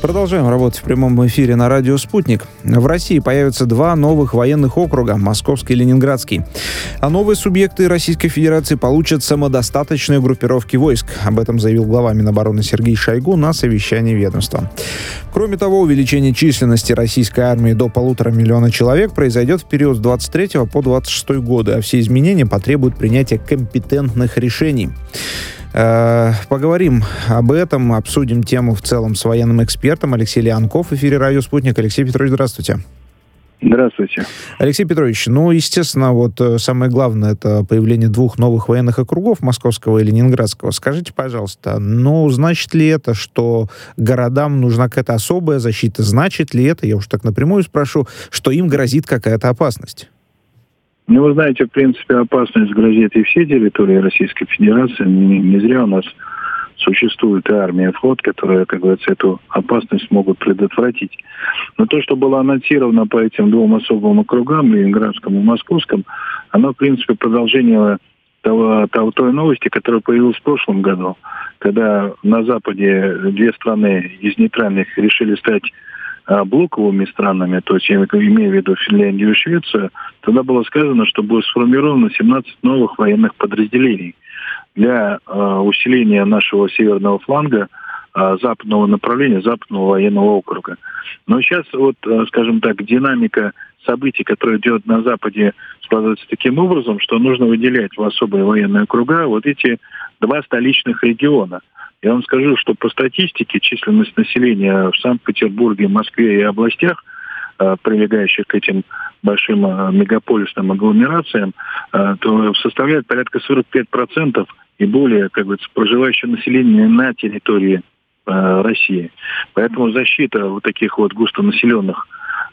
Продолжаем работать в прямом эфире на радио «Спутник». В России появятся два новых военных округа – Московский и Ленинградский. А новые субъекты Российской Федерации получат самодостаточные группировки войск. Об этом заявил глава Минобороны Сергей Шойгу на совещании ведомства. Кроме того, увеличение численности российской армии до 1,5 миллиона человек произойдет в период с 23 по 26 годы, а все изменения потребуют принятия компетентных решений. Поговорим об этом, обсудим тему в целом с военным экспертом Алексей Леонков в эфире «Радио Спутник». Алексей Петрович, здравствуйте. Здравствуйте. Алексей Петрович, естественно, самое главное — это появление двух новых военных округов, Московского и Ленинградского. Скажите, пожалуйста, значит ли это, что городам нужна какая-то особая защита? Значит ли это, я уж так напрямую спрошу, что им грозит какая-то опасность? Вы знаете, в принципе, опасность грозит и всей территории Российской Федерации. Не зря у нас существует и армия, и флот, которые, как говорится, эту опасность могут предотвратить. Но то, что было анонсировано по этим двум особым округам, Ленинградскому и Московскому, оно, в принципе, продолжение той новости, которая появилась в прошлом году, когда на Западе две страны из нейтральных решили стать блоковыми странами, то есть я имею в виду Финляндию и Швецию, тогда было сказано, что будет сформировано 17 новых военных подразделений для усиления нашего северного фланга, западного направления, западного военного округа. Но сейчас, скажем так, динамика событий, которая идет на Западе, складывается таким образом, что нужно выделять в особые военные округа эти два столичных региона. Я вам скажу, что по статистике численность населения в Санкт-Петербурге, Москве и областях, прилегающих к этим большим мегаполисным агломерациям, то составляет порядка 45% и более, проживающего населения на территории России. Поэтому защита таких густонаселенных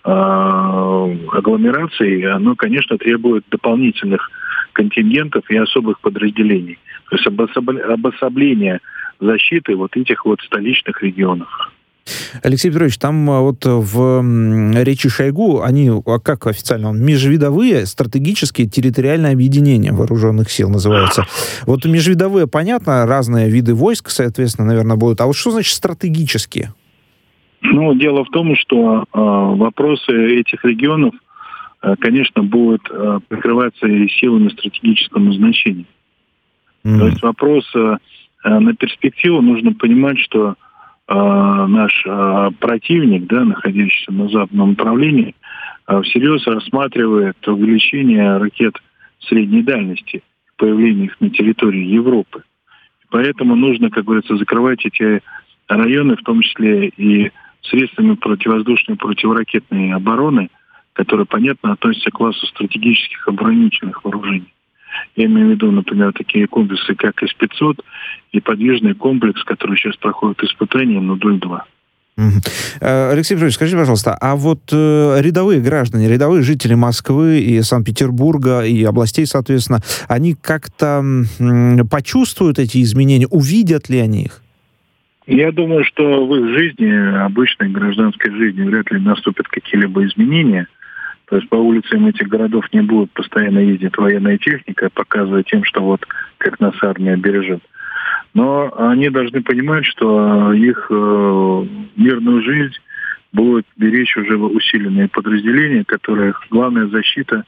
агломераций, оно, конечно, требует дополнительных контингентов и особых подразделений. То есть обособление защиты этих столичных регионов. Алексей Петрович, там в речи Шойгу, они, как официально, межвидовые стратегические территориальные объединения вооруженных сил называются. Межвидовые, понятно, разные виды войск, соответственно, наверное, будут. А что значит стратегические? Дело в том, что вопросы этих регионов, конечно, будут прикрываться и силами стратегического назначения. То есть вопрос на перспективу, нужно понимать, что наш противник, находящийся на западном направлении, всерьез рассматривает увеличение ракет средней дальности, появление их на территории Европы. Поэтому нужно, как говорится, закрывать эти районы, в том числе и средствами противовоздушной и противоракетной обороны, которые, понятно, относятся к классу стратегических оборонительных вооружений. Я имею в виду, например, такие комплексы, как С-500 и подвижный комплекс, который сейчас проходит испытания Нудоль-2. Алексей Петрович, скажите, пожалуйста, а рядовые граждане, рядовые жители Москвы и Санкт-Петербурга и областей, соответственно, они как-то почувствуют эти изменения, увидят ли они их? Я думаю, что в их жизни, обычной гражданской жизни, вряд ли наступят какие-либо изменения. То есть по улицам этих городов не будет постоянно ездить военная техника, показывая тем, что как нас армия бережет. Но они должны понимать, что их мирную жизнь будут беречь уже усиленные подразделения, которых главная защита,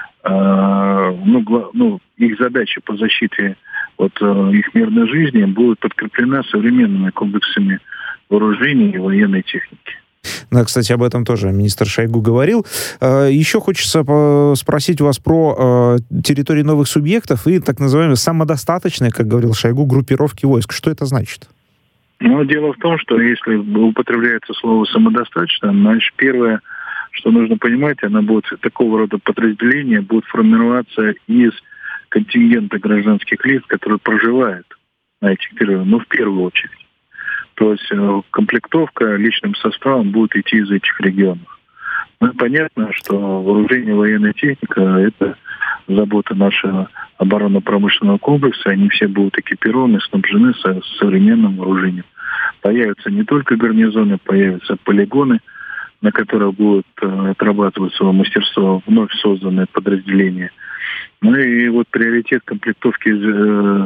их задача по защите их мирной жизни будет подкреплена современными комплексами вооружений и военной техники. Да, кстати, об этом тоже министр Шойгу говорил. Еще хочется спросить вас про территории новых субъектов и так называемые самодостаточные, как говорил Шойгу, группировки войск. Что это значит? Дело в том, что если употребляется слово «самодостаточно», значит, первое, что нужно понимать, такого рода подразделения будут формироваться из контингента гражданских лиц, которые проживают на этих территориях, в первую очередь. То есть комплектовка личным составом будет идти из этих регионов. Понятно, что вооружение, военная техника – это забота нашего оборонно-промышленного комплекса. Они все будут экипированы, снабжены современным вооружением. Появятся не только гарнизоны, появятся полигоны, на которых будут отрабатывать свое мастерство вновь созданные подразделения. И приоритет комплектовки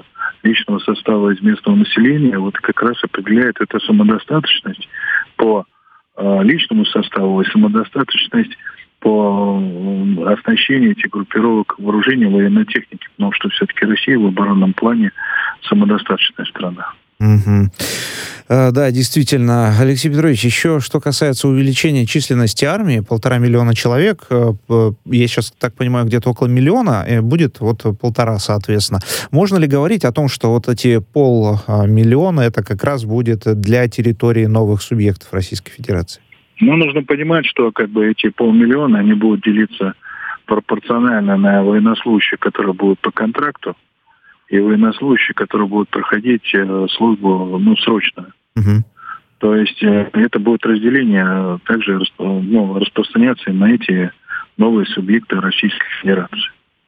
личного состава из местного населения, вот как раз определяет эту самодостаточность по личному составу и самодостаточность по оснащению этих группировок вооружения военной техники, потому что все-таки Россия в оборонном плане самодостаточная страна. Угу. Да, действительно. Алексей Петрович, еще что касается увеличения численности армии, 1,5 миллиона человек, я сейчас так понимаю, где-то около миллиона, будет вот 1,5, соответственно. Можно ли говорить о том, что вот эти 500 000 это как раз будет для территории новых субъектов Российской Федерации? Ну, нужно понимать, что как бы эти 500 000, они будут делиться пропорционально на военнослужащих, которые будут по контракту, и военнослужащие, которые будут проходить службу, срочную. Угу. То есть это будет разделение также распространяться на эти новые субъекты Российской Федерации.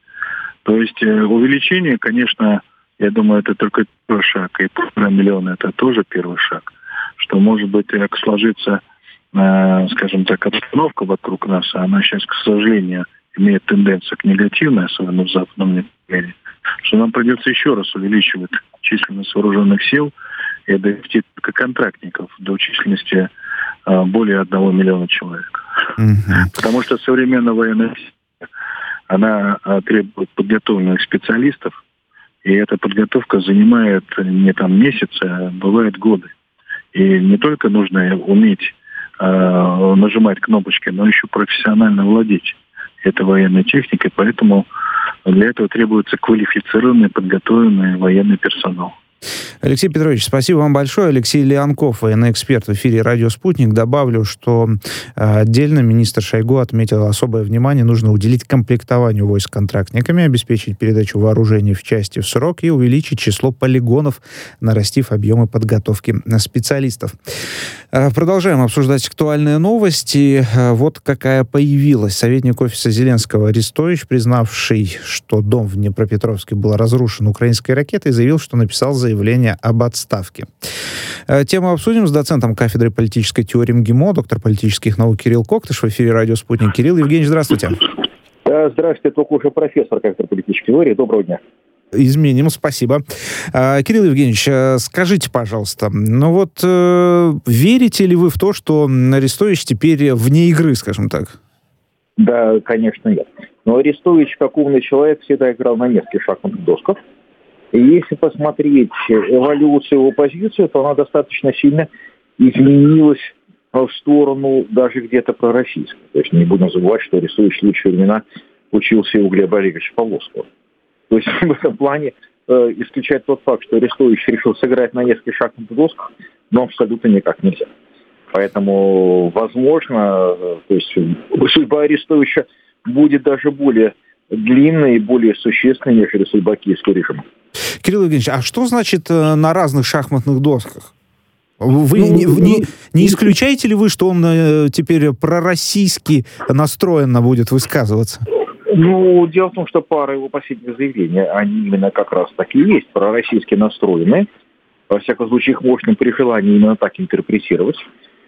То есть увеличение, конечно, я думаю, это только первый шаг, и 1,5 миллиона это тоже первый шаг, что, может быть, как сложится, скажем так, обстановка вокруг нас, она сейчас, к сожалению, имеет тенденцию к негативной, особенно в западном мире, что нам придется еще раз увеличивать численность вооруженных сил и довести только контрактников до численности более 1 миллиона человек. Потому что современная военная сила, она требует подготовленных специалистов, и эта подготовка занимает не месяцы, а бывает годы. И не только нужно уметь нажимать кнопочки, но еще профессионально владеть этой военной техникой, поэтому для этого требуется квалифицированный, подготовленный военный персонал. Алексей Петрович, спасибо вам большое. Алексей Леонков, военный эксперт в эфире «Радио Спутник». Добавлю, что отдельно министр Шойгу отметил, особое внимание нужно уделить комплектованию войск контрактниками, обеспечить передачу вооружений в части в срок и увеличить число полигонов, нарастив объемы подготовки специалистов. Продолжаем обсуждать актуальные новости. Вот какая появилась. Советник офиса Зеленского Арестович, признавший, что дом в Днепропетровске был разрушен украинской ракетой, заявил, что написал заявление об отставке. Тему обсудим с доцентом кафедры политической теории МГИМО, доктор политических наук Кирилл Коктыш в эфире «Радио Спутник». Кирилл Евгеньевич, здравствуйте. Здравствуйте, только уже профессор кафедры политической теории. Доброго дня. Изменим, спасибо. Кирилл Евгеньевич, скажите, пожалуйста, верите ли вы в то, что Арестович теперь вне игры, скажем так? Да, конечно, нет. Но Арестович, как умный человек, всегда играл на нескольких шахматных досках. И если посмотреть эволюцию его позиции, то она достаточно сильно изменилась в сторону даже где-то пророссийской. То есть не будем забывать, что Арестович в лучшие времена учился у Глеба Олеговича Павловского. То есть в этом плане исключать тот факт, что Арестович решил сыграть на нескольких шахматных досках, но абсолютно никак нельзя. Поэтому, возможно, то есть судьба Арестовича будет даже более длинной и более существенной, нежели судьба киевского режима. Кирилл Евгеньевич, а что значит на разных шахматных досках? Вы не исключаете ли вы, что он теперь пророссийски настроенно будет высказываться? Дело в том, что пара его последних заявлений, они именно как раз таки и есть пророссийски настроенные. Во всяком случае, их можно при желании именно так интерпретировать.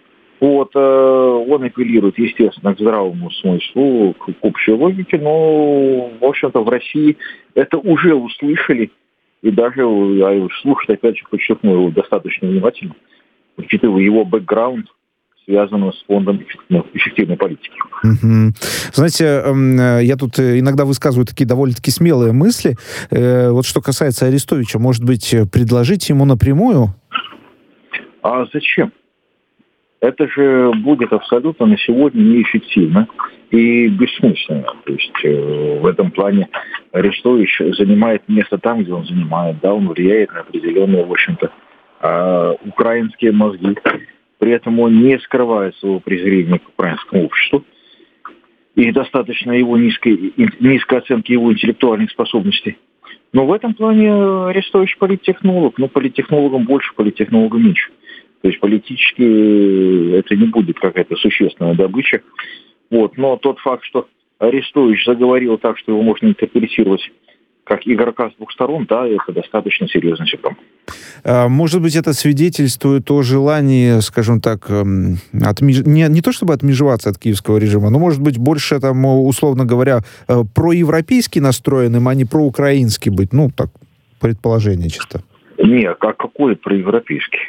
Он апеллирует, естественно, к здравому смыслу, к общей логике, но, в общем-то, в России это уже услышали, и даже слушать, опять же, подчеркну его достаточно внимательно, учитывая его бэкграунд, связанного с фондом эффективной политики. Угу. Знаете, я тут иногда высказываю такие довольно-таки смелые мысли. Вот что касается Арестовича, может быть, предложить ему напрямую? А зачем? Это же будет абсолютно на сегодня неэффективно и бессмысленно. То есть в этом плане Арестович занимает место там, где он занимает. Да, он влияет на определенные, в общем-то, украинские мозги. При этом он не скрывает своего презрения к украинскому обществу и достаточно его низкой оценки его интеллектуальных способностей. Но в этом плане Арестович политтехнолог. Политтехнологом больше, политтехнологом меньше. То есть политически это не будет какая-то существенная добыча. Но тот факт, что Арестович заговорил так, что его можно интерпретировать как игрока с двух сторон, да, это достаточно серьезный симптом. Может быть, это свидетельствует о желании, скажем так, не то чтобы отмежеваться от киевского режима, но, может быть, больше, условно говоря, проевропейски настроенным, а не проукраински быть, так предположение чисто. Не, какой проевропейский?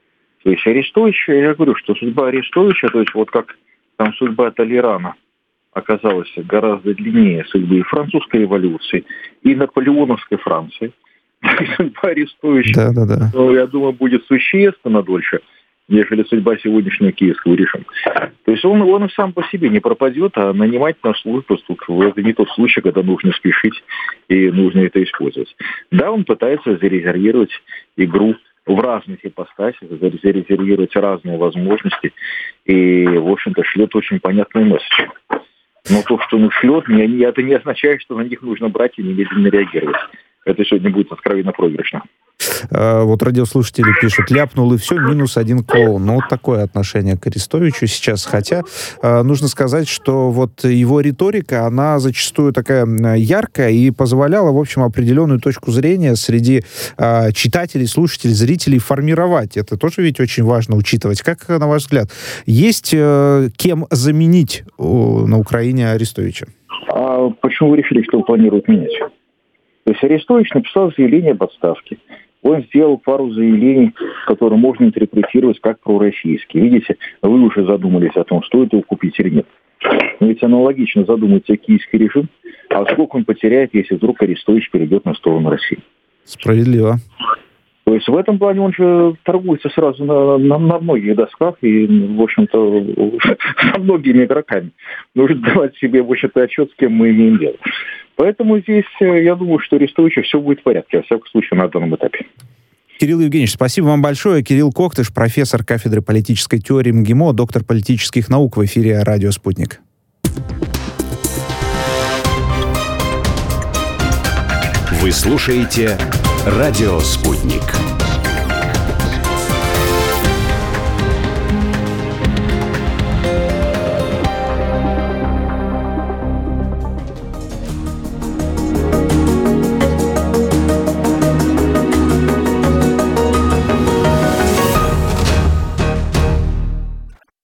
То есть Арестович, я говорю, что судьба Арестовича, то есть вот как там судьба Толерана оказалась гораздо длиннее судьбы и французской революции, и наполеоновской Франции. Судьба Арестовича, я думаю, будет существенно дольше, нежели судьба сегодняшнего киевского режима. То есть он и сам по себе не пропадет, а нанимать на службу это не тот случай, когда нужно спешить и нужно это использовать. Да, он пытается зарезервировать игру в разных ипостасях, зарезервировать разные возможности и, в общем-то, шлет очень понятный месседж. Но то, что он шлет, это не означает, что на них нужно брать и немедленно реагировать. Это сегодня будет откровенно проигрышно. Вот радиослушатели пишут, ляпнул и все, -1 клоун. Ну, вот такое отношение к Арестовичу сейчас. Хотя нужно сказать, что вот его риторика, она зачастую такая яркая и позволяла, в общем, определенную точку зрения среди читателей, слушателей, зрителей формировать. Это тоже ведь очень важно учитывать. Как, на ваш взгляд, есть кем заменить на Украине Арестовича? А почему вы решили, что он планирует менять? То есть Арестович написал заявление об отставке. Он сделал пару заявлений, которые можно интерпретировать как пророссийские. Видите, вы уже задумались о том, стоит его купить или нет. Но ведь аналогично задумается киевский режим, а сколько он потеряет, если вдруг Арестович перейдет на сторону России. Справедливо. То есть в этом плане он же торгуется сразу на многих досках и, в общем-то, со многими игроками. Нужно давать себе, в общем-то, отчет, с кем мы имеем дело. Поэтому здесь, я думаю, что Арестовичу все будет в порядке, во всяком случае, на данном этапе. Кирилл Евгеньевич, спасибо вам большое. Кирилл Коктыш, профессор кафедры политической теории МГИМО, доктор политических наук, в эфире «Радио Спутник». Вы слушаете «Радио Спутник».